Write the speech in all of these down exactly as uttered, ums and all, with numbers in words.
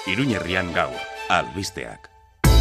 Iruñerrian gaur, albisteak.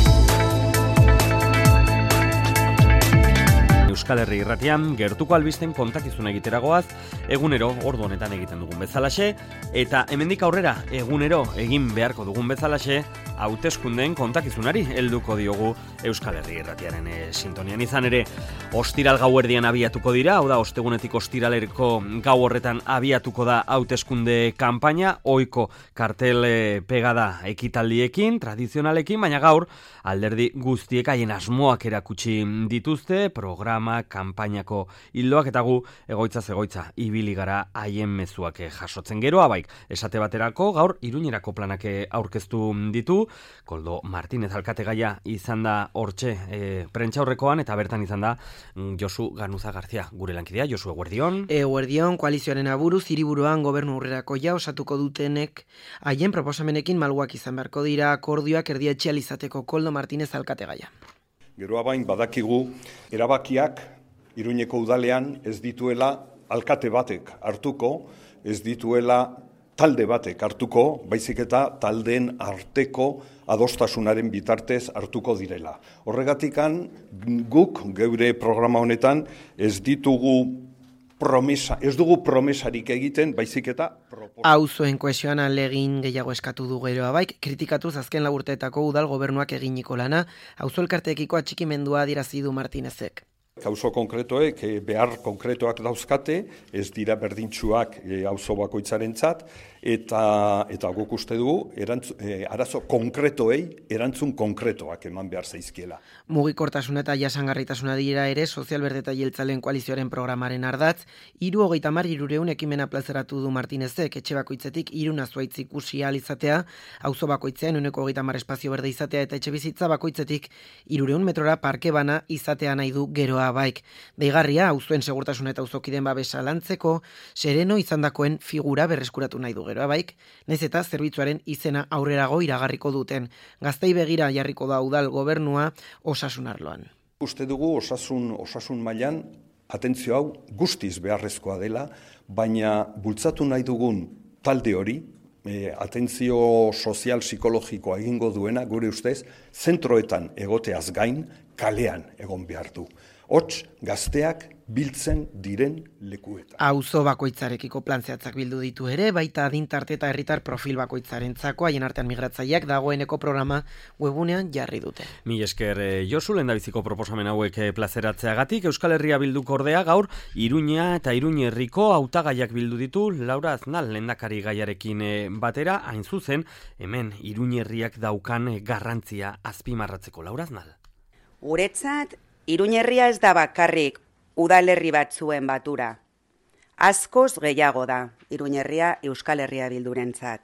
Euskal Herri Irratian gertuko albisten kontakizuna egiteragoaz, egunero ordu honetan egiten dugun bezalaxe, eta hemendik aurrera egunero egin beharko dugun bezalaxe, hauteskundeen kontakizunari helduko diogu Euskal Herri Irratiaren e, sintonian. Izan ere, ostiral gauerdian abiatuko dira, hau da, ostegunetik ostiralerko gau horretan abiatuko da hauteskunde kanpaina, ohiko kartel e, pegada ekitaldiekin, tradizionalekin, baina gaur alderdi guztiek haien asmoak erakutsi dituzte, programa, kanpainako hildoak, eta gu egoitza egoitza ibili gara haien mezuak jasotzen. Geroa baik, esate baterako gaur Iruñerako planak aurkeztu ditu, Koldo Martinez alkategaia izan da hortxe e, prentxaurrekoan, eta bertan izan da Josu Ganuza Garzia, gure lankidea. Josu, eguerdion. Eguerdion, koalizioaren aburuz, hiriburuan gobernu aurrerako ja osatuko dutenek haien proposamenekin malguak izan beharko dira akordioak erdietxeal izateko. Koldo Martinez alkategaia. Geroa bain badakigu erabakiak Iruñeko udalean ez dituela alkate batek hartuko, ez dituela talde batek hartuko, baizik eta taldeen arteko adostasunaren bitartez hartuko direla. Horregatikan guk geure programa honetan ez ditugu promesa, ez dugu promesarik egiten, baizik eta proposa. Auzoen kohesioan alegin gehiago eskatu du geroa baik, kritikatuz azken lau urteetako udal gobernuak eginiko lana, auzo elkarteekiko atxikimendua adierazi du Martinezek. Auzo konkretoek behar konkretoak dauzkate, ez dira berdintsuak auzo bakoitzarentzat, eta eta guk uste dugu erantz, e, arazo konkretoei erantzun konkretoak eman behar zaizkiela. Mugikortasuna eta jasangarritasuna dira ere sozialberde eta jeltzaleen koalizioaren programaren ardatz, hiru hogeita hamar hirureun ekimena plazaratu du Martinezek, etxe bakoitzetik hiruna zuaitz ikusi ahal izatea, auzo bakoitzean ehuneko hogeita hamar espazio berde izatea, eta etxe bizitza bakoitzetik hirureun metrora parke bana izatea nahi du geroa baik. Deigarria, auzuen segurtasuna eta auzokideen babesa lantzeko, sereno izandakoen figura berreskuratu nahi du geroa baik, naiz eta zerbitzuaren izena aurrerago iragarriko duten. Gaztei begira jarriko da udal gobernua osasun arloan. Uste dugu osasun osasun mailan atentzio hau guztiz beharrezkoa dela, baina bultzatu nahi dugun talde hori, e, atentzio sozial psikologikoa egingo duena, gure ustez, zentroetan egoteaz gain kalean egon behar du. Hots, gazteak biltzen diren lekuetan. Auzo bakoitzarekiko plan zehatzak bildu ditu ere, baita adintarte eta herritar profil bakoitzarentzako, haien artean migratzaileak dagoeneko programa webunean jarri dute. Mi esker Josu, lehendabiziko proposamen hauek plazeratzeagatik, Euskal Herria Bilduk ordea gaur Iruña eta Iruñerriko hautagaiak bildu ditu, Laura Aznal lehendakari gaiarekin batera, hain zuzen, hemen Iruñerriak daukan garrantzia azpimarratzeko. Laura Aznal. Guretzat, Iruñerria ez da bakarrik udalerri batzuen batura. Askoz gehiago da Iruñerria Euskal Herria Bildurentzat.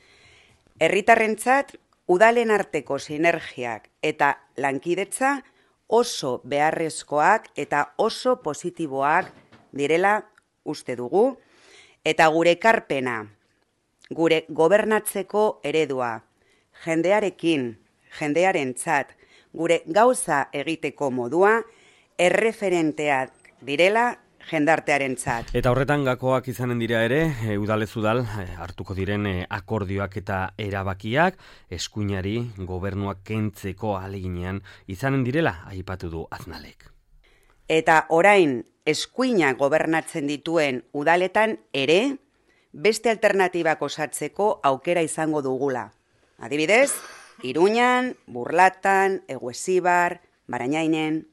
Herritarrentzat udalen arteko sinergiak eta lankidetza oso beharrezkoak eta oso positiboak direla uste dugu, eta gure ekarpena, gure gobernatzeko eredua, jendearekin, jendearentzat, gure gauza egiteko modua, erreferenteak direla jendartearentzat. Eta horretan gakoak izanen dira ere, e, udalez udal e, hartuko diren e, akordioak eta erabakiak, eskuinari gobernuak kentzeko ahaleginean izanen direla, aipatu du Aznalek. Eta orain eskuina gobernatzen dituen udaletan ere, beste alternatibak osatzeko aukera izango dugula. Adibidez, Iruñan, Burlatan, Eguesibar, Barañainen.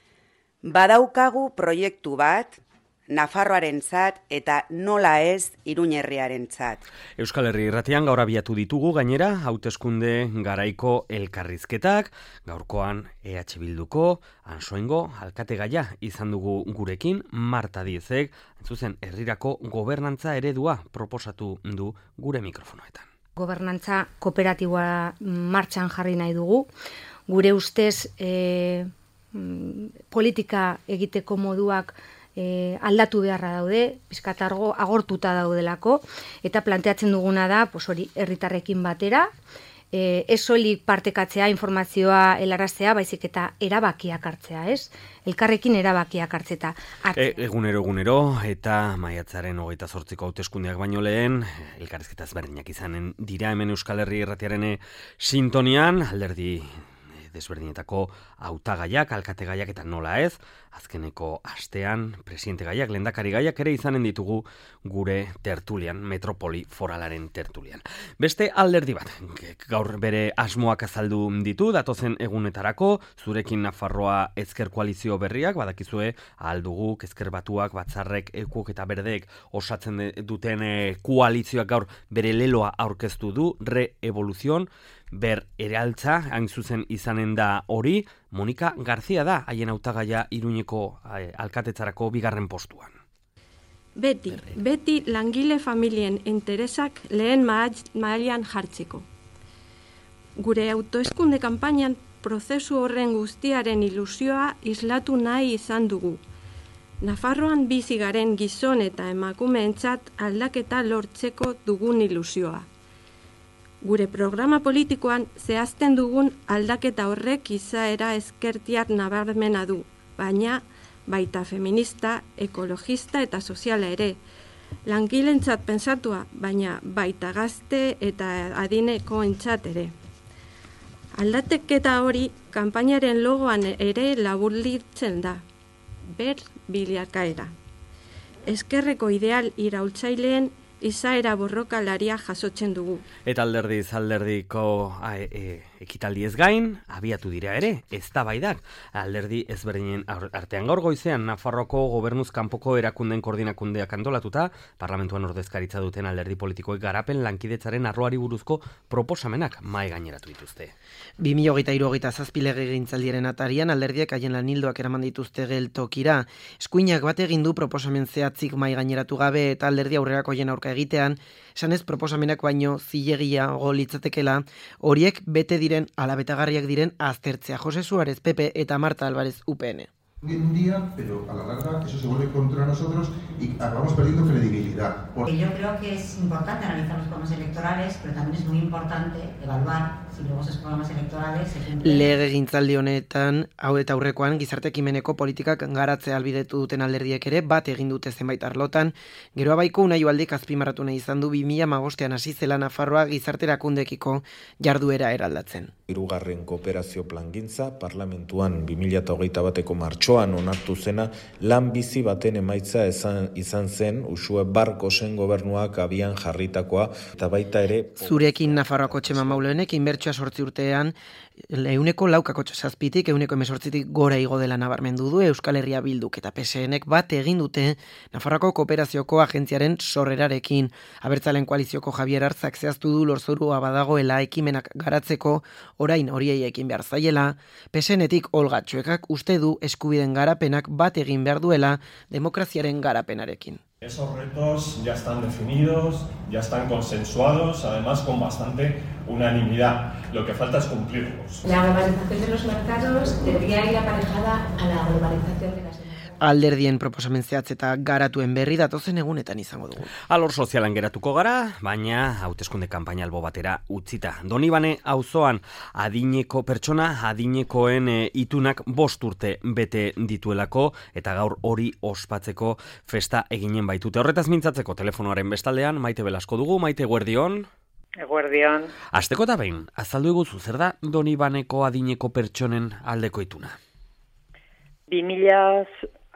Badaukagu proiektu bat, Nafarroarentzat eta nola ez Iruñerriarentzat. Euskal Herri Irratian gaur abiatu ditugu gainera hauteskunde garaiko elkarrizketak, gaurkoan E H Bilduko Ansoaingo alkategaia izan dugu gurekin, Marta Diezek, zuzen herrirako gobernantza eredua proposatu du gure mikrofonoetan. Gobernantza kooperatiboa martxan jarri nahi dugu. Gure ustez e, politika egiteko moduak e, aldatu beharra daude, pizkatargo agortuta daudelako, eta planteatzen duguna da, pues hori, herritarrekin batera, e, ez soilik partekatzea, informazioa helaraztea, baizik eta erabakiak hartzea, ez? Elkarrekin erabakiak hartzeta. E, egunero, egunero, eta maiatzaren hogeita zortziko hauteskundeak baino lehen, elkarrizketa ezberdinak izanen dira hemen Euskal Herri Irratiaren sintonian, alderdi desberdinetako hautagaiak, alkategaiak eta nola ez, azkeneko astean presidente gaiak, lehendakari gaiak ere izanen ditugu gure tertulian, metropoli foralaren tertulian. Beste alderdi bat, gaur bere asmoak azaldu ditu, datozen egunetarako, zurekin Nafarroa ezker koalizio berriak, badakizue ahalduguk, ezker batuak, batzarrek, ekuok eta berdeek osatzen duten koalizioak gaur bere leloa aurkeztu du, re-evoluzion, ber eraltza, hain zuzen izanen da hori, Monika Garzia da, haien hautagaia Iruñeko eh, alkatetzarako bigarren postuan. Beti, beti langile familien interesak lehen mailan jartzeko. Gure autoeskunde kanpainan prozesu horren guztiaren ilusioa islatu nahi izan dugu. Nafarroan bizi garen gizon eta emakumeentzat aldaketa lortzeko dugun ilusioa. Gure programa politikoan zehazten dugun aldaketa horrek izaera ezkertiar nabarmena du, baina baita feminista, ekologista eta soziala ere. Langilentzat pensatua, baina baita gazte eta adinekoentzat ere. Aldaketa hori kanpainaren logoan ere laburlitzen da. Ber bilakaera. Ezkerreko ideal iraultzaileen izaera borrokalaria jasotzen dugu. Eta alderdiz alderdiko a, e, ekitaldi ez gain, abiatu dira ere, eztabaidak alderdi ezberdinen artean gaur goizean Nafarroko gobernuz kanpoko erakunden koordinakundeak antolatuta, parlamentuan ordezkaritza duten alderdi politikoek garapen lankidetzaren arloari buruzko proposamenak mahai gaineratu dituzte. bi mila hogeita hiru hogeita zazpi legegintzaldiaren atarian alderdiek haien lanildoak eraman dituzte geltokira. Eskuinak bat egin du proposamen zehatzik mahai gaineratu gabe eta alderdi aurrerakoien aurka egitean, esanez proposamenak baino zilegiago litzatekela, horiek bete diren alabetagarriak diren aztertzea. Jose Suárez, P P eta Marta Álvarez, U P N. Un día, pero a la larga eso se vuelve contra nosotros y acabamos perdiendo credibilidad. Por... Yo creo que es importante analizar los programas electorales, pero también es muy importante evaluar si luego esos programas electorales se cumplen. Legegintzaldi honetan, hau eta aurrekoan, gizarte ekimeneko politikak garatzea albidetu duten alderdiek ere, bat egin dute zenbait arlotan. Geroa baiko Unai Ugaldik azpimarratu nahi izan du bi mila hamabostean hasi zela Nafarroa gizarte erakundekiko jarduera eraldatzen. Hirugarren kooperazio plangintza, parlamentuan bi mila hogeita bateko martxoan onartu zena, lan bizi baten emaitza izan, izan zen, Uxue Barkosen gobernuak abian jarritakoa, eta baita ere... Zurekin Nafarroako Txema Maulenek inbertsioa sortzi urtean, euneko laukako zazpitik, euneko emezortzitik gora igo dela nabarmendu du Euskal Herria Bilduk eta P S Nek bat egin dute Nafarroako Kooperazioko agentziaren sorrerarekin. Abertzalen koalizioko Javier Artzak zehaztu du lorzorua badagoela ekimenak garatzeko, orain horiei ekin behar zaiela. P S Netik Olga Txuekak uste du eskubiden garapenak bat egin behar duela demokraziaren garapenarekin. Esos retos ya están definidos, ya están consensuados, además con bastante unanimidad. Lo que falta es cumplirlos. La globalización de los mercados debería ir aparejada a la globalización de las... Alderdien proposamen zehatz eta garatuen berri datozen egunetan izango dugu. Alor sozialan geratuko gara, baina hauteskunde kanpaina albo batera utzita. Donibane auzoan adineko pertsona, adinekoen e, itunak bost urte bete dituelako, eta gaur hori ospatzeko festa eginen baitute. Horretaz mintzatzeko telefonoaren bestaldean, Maite Belasko dugu, Maite Guerdion. Eguerdion. Asteko eta behin, azaldu eguzu, zer da Donibaneko adineko pertsonen aldeko ituna? Bi mila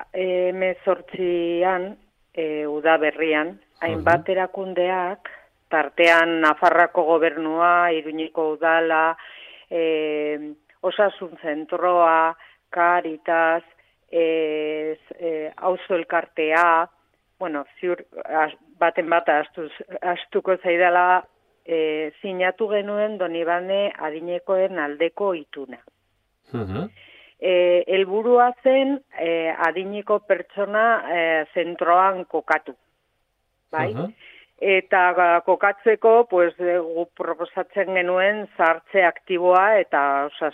hemezortzian, e, udaberrian, hainbat erakundeak, tartean Nafarroako gobernua, Iruñeko udala, e, osasun zentroa, Caritas, e, e, auzo elkartea, bueno, ziur, az, baten bat astuz, astuko zaidala, e, sinatu genuen Donibane adinekoen aldeko ituna. Uh-huh. E, helburua zen e, adineko pertsona e, zentroan kokatu, bai? Uh-huh. Eta ga, kokatzeko, pues, gu proposatzen genuen zahartze aktiboa eta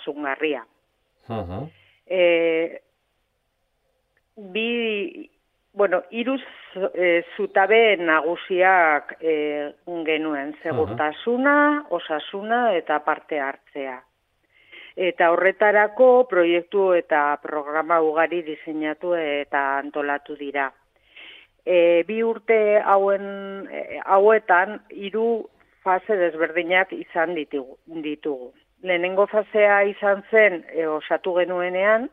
osasungarria. Uh-huh. E, bi, bueno, hiru e, zutabe nagusiak e, genuen, segurtasuna, osasuna eta parte hartzea. Eta horretarako proiektu eta programa ugari diseinatu eta antolatu dira. E, bi urte hauen, e, hauetan hiru fase desberdinak izan ditugu. ditugu. Lehenengo fasea izan zen e, osatu genuenean,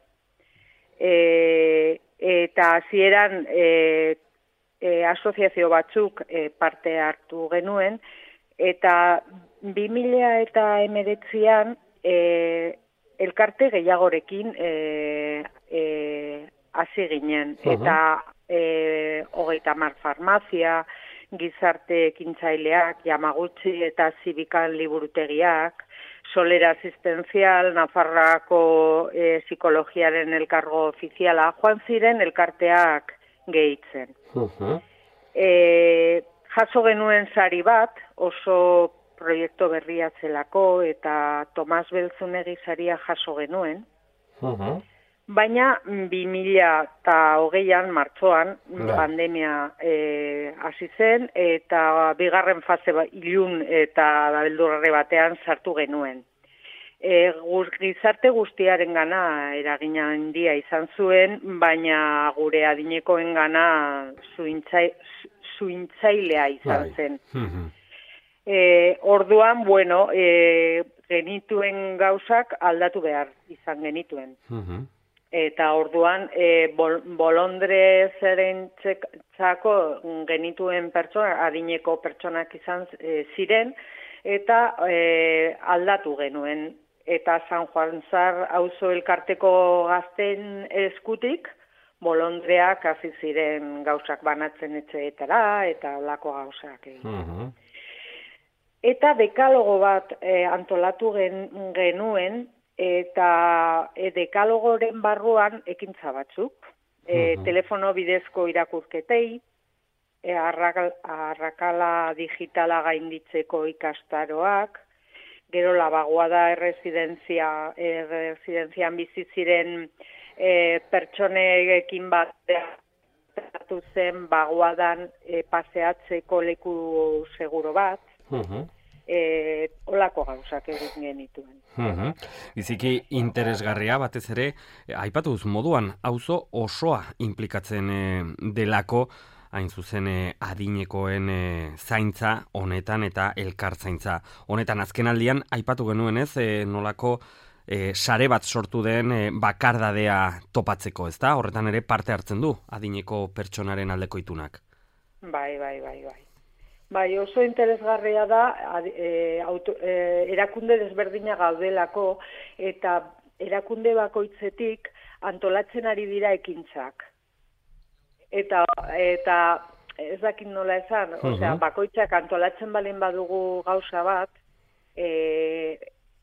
e, eta hasieran e, e, asoziazio batzuk e, parte hartu genuen, eta bi mila hemeretzian e, elkarte gehiagorekin e, e, hasi ginen, uh-huh. eta e, hogeita hamar farmazia, gizarte ekintzaileak, Yamaguchi eta Zibikan liburutegiak, Solera Asistenzial, Nafarroako e, psikologiaren elkargo ofiziala, joan ziren elkarteak gehitzen. Uh-huh. E, jaso genuen sari bat, oso proiektu berria zelako, eta Tomas Beltzunegi saria jaso genuen. Uh-huh. Baina bi mila hogeian martxoan yeah. pandemia e, hasi zen, eta bigarren fase ilun eta beldurre batean sartu genuen. E, gizarte guztiaren gana eragina handia izan zuen, baina gure adinekoen gana zuintzailea izan zen. Uh-huh. E, orduan, bueno, e, genituen gauzak aldatu behar izan genituen. Uh-huh. Eta orduan, e, bol, bolondrezaren txako genituen pertsona, adineko pertsonak izan e, ziren, eta e, aldatu genuen. Eta San Juan Zar auzo elkarteko gazten eskutik, bolondreak hasi ziren gauzak banatzen etxeetara, eta olako gauzak egin. Uh-huh. Eta dekalogo bat e, antolatu gen, genuen, eta e, dekalogoren barruan ekintza batzuk. E, uh-huh. Telefono bidezko irakurketei, e, arrakala, arrakala digitala gainditzeko ikastaroak, gero labagoada erresidentzia, erresidenzian bizi ziren e, pertsonekin bat zen bagoadan e, paseatzeko leku seguro bat. Uh-huh. E, olako gauzak egin genituen. Uh-huh. Biziki interesgarria batez ere, aipatu duzu moduan, auzo osoa implikatzen e, delako, hain zuzen e, adinekoen e, zaintza honetan eta elkartzaintza. Honetan azken aldian, aipatu genuen ez, e, nolako e, sare bat sortu den e, bakardadea topatzeko, ezta? Horretan ere parte hartzen du adineko pertsonaren aldeko itunak. Bai, bai, bai, bai. Bai, oso interesgarria da e, auto, e, erakunde desberdina gaudelako eta erakunde bakoitzetik antolatzen ari dira ekintzak. Eta, eta ez dakit nola esan, uh-huh. osea, bakoitzak antolatzen balin badugu gauza bat, e,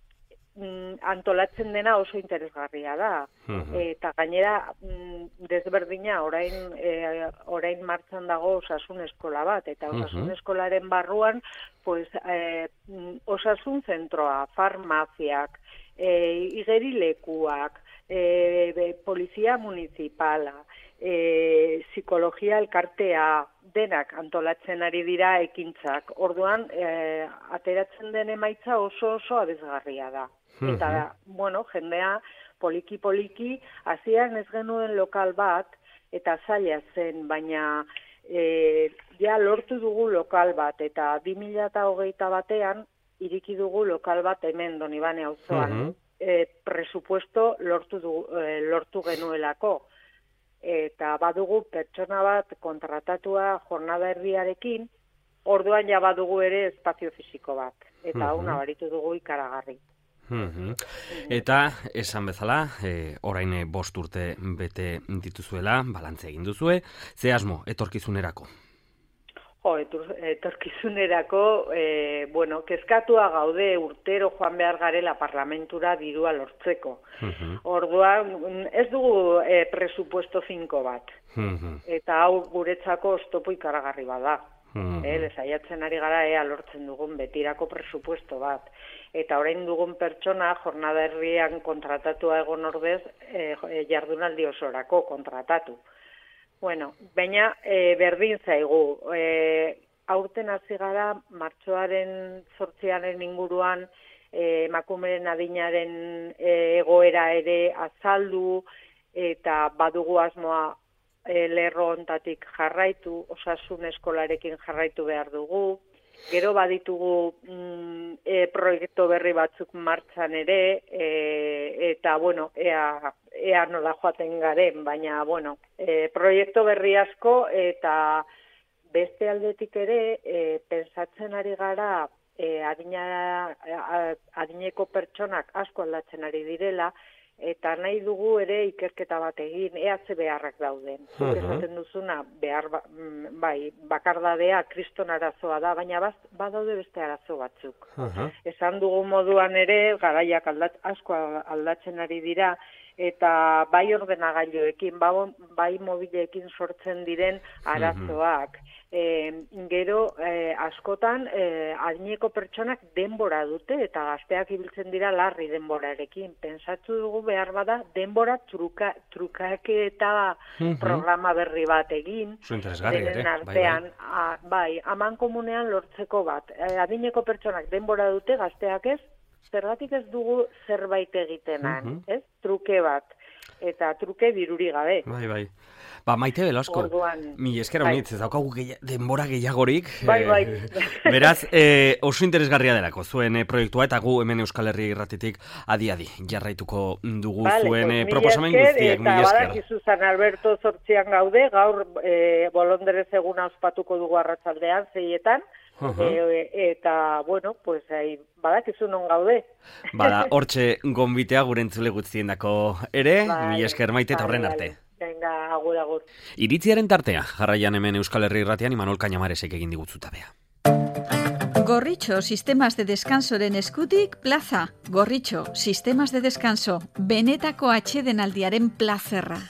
antolatzen dena oso interesgarria da. Uh-huh. Eta gainera desberdina orain e, orain martxan dago osasun eskola bat, eta osasun uh-huh. eskolaren barruan pues, e, osasun zentroa, farmaziak, e, igerilekuak, e, polizia municipala, e, psikologia elkartea, denak antolatzen ari dira ekintzak. Orduan, e, ateratzen den emaitza oso oso abesgarria da. Uh-huh. Eta, bueno, jendea poliki-poliki, hasian ez genuen lokal bat, eta zaila zen, baina e, ja lortu dugu lokal bat, eta bi mila hogeita batean, iriki dugu lokal bat hemen Donibane auzoan. Uh-huh. e, presupuesto lortu, du, e, lortu genuelako. Eta badugu pertsona bat kontratatua jornada herriarekin, orduan ja badugu ere espazio fisiko bat. Eta hau uh-huh. nabaritu dugu ikaragarri. Uh-huh. Eta esan bezala, e, orain bost urte bete dituzuela, balantze egin duzue, ze asmo etorkizunerako? Jo, etor, etorkizunerako, e, bueno, kezkatua gaude urtero joan behar garela parlamentura dirua lortzeko. Uh-huh. Orduan, ez dugu e, presupuesto finko bat. Uh-huh. Eta hau guretzako oztopo ikaragarri bada. Uh-huh. E, lesaiatzen ari gara ea lortzen dugun betirako presupuesto bat. Eta orain dugun pertsona jornada herrian kontratatua egon ordez e, jardunaldi osorako kontratatu. Bueno, baina e, berdin zaigu. E, aurten hasi gara martxoaren zortziaren inguruan e, emakumeren adinaren e, egoera ere azaldu eta badugu asmoa e, lerro hontatik jarraitu, osasun eskolarekin jarraitu behar dugu. Gero baditugu mm, e, proiektu berri batzuk martxan ere, e, eta, bueno, ea, ea nola joaten garen, baina, bueno, e, proiektu berri asko, eta beste aldetik ere, e, pensatzen ari gara, e, adina, adineko pertsonak asko aldatzen ari direla, eta nahi dugu ere ikerketa bat egin, ea ze beharrak dauden. Zuk esaten duzuna, behar, bai, bakardadea kriston arazoa da, baina baz, badaude beste arazo batzuk. Uh-huh. Esan dugu moduan ere, garaiak aldat, asko aldatzen ari dira, eta bai ordenagailuekin, bai mobileekin sortzen diren arazoak. Uh-huh. E, gero, e, askotan, e, adineko pertsonak denbora dute, eta gazteak ibiltzen dira larri denborarekin. Pentsatu dugu behar bada, denbora truka, trukake eta uh-huh. programa berri bat egin. Zu interesgarri ere, artean, bai, bai. A, bai, aman komunean lortzeko bat. E, adineko pertsonak denbora dute, gazteak ez, zergatik ez dugu zerbait egitenan, uh-huh. ez? Truke bat. Eta truke diruri gabe. Bai, bai. Ba, Maite Velasco, mi eskera bai. Unitz, ez daukagu gehi, denbora gehiagorik. Bai, bai. Eh, beraz, eh, oso interesgarria delako zuen eh, proiektua, eta gu hemen Euskal Herri irratitik adi-adi jarraituko dugu vale, zuen eh, proposamen guztiak. Eta badakizu San Alberto zortzian gaude, gaur eh, bolondrez eguna ospatuko dugu arratsaldean, zeietan. Uh-huh. E, eta, bueno, pues, ahí, badakizu non gaude. Bada, hortxe gonbitea gure entzule guztien dako ere, bai, mi esker Maite eta horren arte. Venga, agur, agur. Iritziaren tartea, jarraian hemen Euskal Herri irratian Imanol Cañamaresek egin digutzutabea. Gorritxo, sistemas de descansoren eskutik, plaza. Gorritxo, sistemas de descanso, benetako atsedenaldiaren plazerra.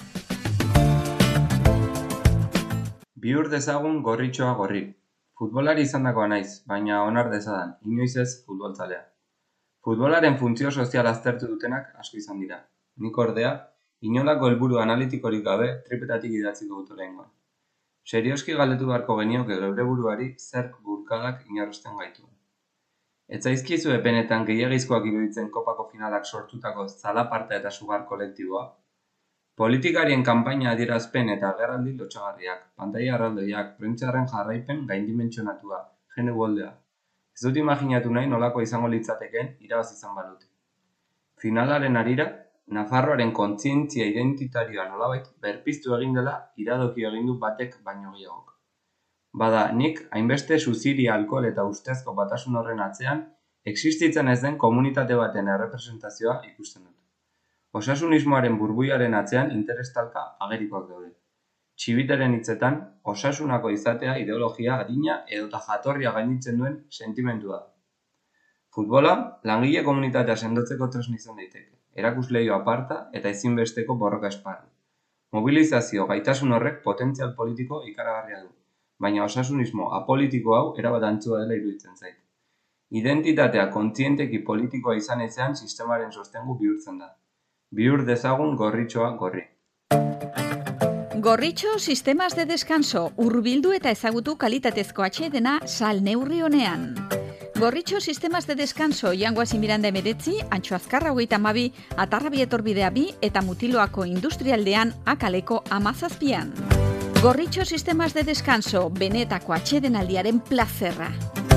Bihur dezagun gorritxoa gorri. Futbolari izandakoa naiz, baina onar dezadan, inoiz ez futboltzalea. Futbolaren funtzio sozial aztertu dutenak asko izan dira. Nik ordea, inolako helburu analitikorik gabe tripetatik idatziko dut oraingoan. Serioski galdetu beharko genioke geure buruari zerk burkadak inarrosten gaituen. Ez zaizkizu epenetan gehiagizkoak iruditzen kopako finalak sortutako zalaparta eta sugar kolektiboa? Politikarien kanpaina adierazpen eta agerraldi lotsagarriak, pantaila erraldoiak, prentsaren jarraipen gaindimentsionatua, gene goldea. Ez dut imaginatu nahi nolako izango litzateken irabaz izan balute. Finalaren harira, Nafarroaren kontzientzia identitarioa nolabait berpiztu egin dela iradoki egin du batek baino gehiagok. Bada, nik hainbeste suziria, alkohol eta ustezko batasun horren atzean existitzen ez den komunitate baten errepresentazioa ikusten dut. Osasunismoaren burbuiaren atzean interestalka agerikoak daude. Txibiteren hitzetan, osasunako izatea ideologia adina edota jatorria gainditzen duen sentimentua da. Futbola, langile komunitatea sendotzeko tresna izan daiteke, erakusleio aparta eta ezinbesteko borroka esparru. Mobilizazio gaitasun horrek potentzial politiko ikaragarria du, baina osasunismo apolitiko hau erabat antzua dela iruditzen zait. Identitatea kontzienteki politikoa izan ezean sistemaren sostengu bihurtzen da. Bihur dezagun gorritxoa gorri. Gorritxo sistemas de descanso, hurbildu eta ezagutu kalitatezko atsedena sal neurri honean. Gorritxo sistemas de descanso, Jangoasi Miranda emeretzi, Antxo Azkarra hogeita hamabi, Atarrabi etorbidea bi eta Mutiloako industrialdean akaleko amazazpian. Gorritxo sistemas de descanso, benetako atsedenaldiaren plazerra.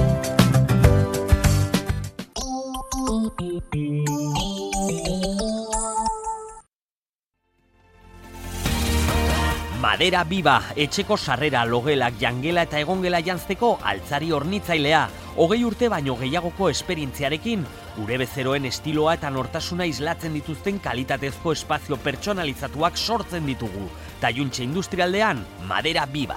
Madera Biba, etxeko sarrera, logelak, jangela eta egongela janzteko altzari hornitzailea. Hogei urte baino gehiagoko esperientziarekin, gure bezeroen estiloa eta nortasuna islatzen dituzten kalitatezko espazio pertsonalizatuak sortzen ditugu. Taiuntxe industrialdean, Madera Biba.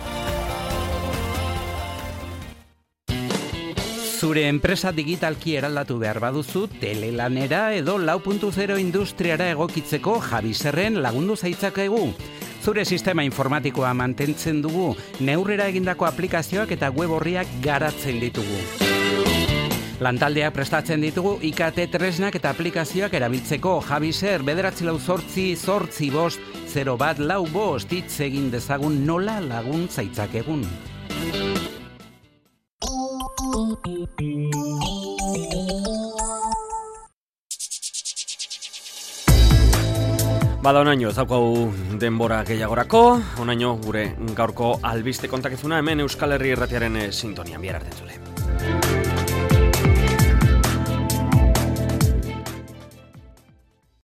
Zure enpresa digitalki eraldatu behar baduzu, telelanera edo lau puntu zero industriara egokitzeko Javiserren lagundu zaitzakegu. Zure sistema informatikoa mantentzen dugu, neurrera egindako aplikazioak eta web orriak garatzen ditugu. Lantaldeak prestatzen ditugu I K T tresnak eta aplikazioak erabiltzeko Javiser bederatzi lau zortzi zortzi bost zero bat lau bost hitz egin dezagun nola laguntza itzakegun. Bada, onaino, ez daukau denbora gehiagorako, onaino gure gaurko albiste kontakizuna hemen Euskal Herri Irratiaren sintonian, bihar arte entzule.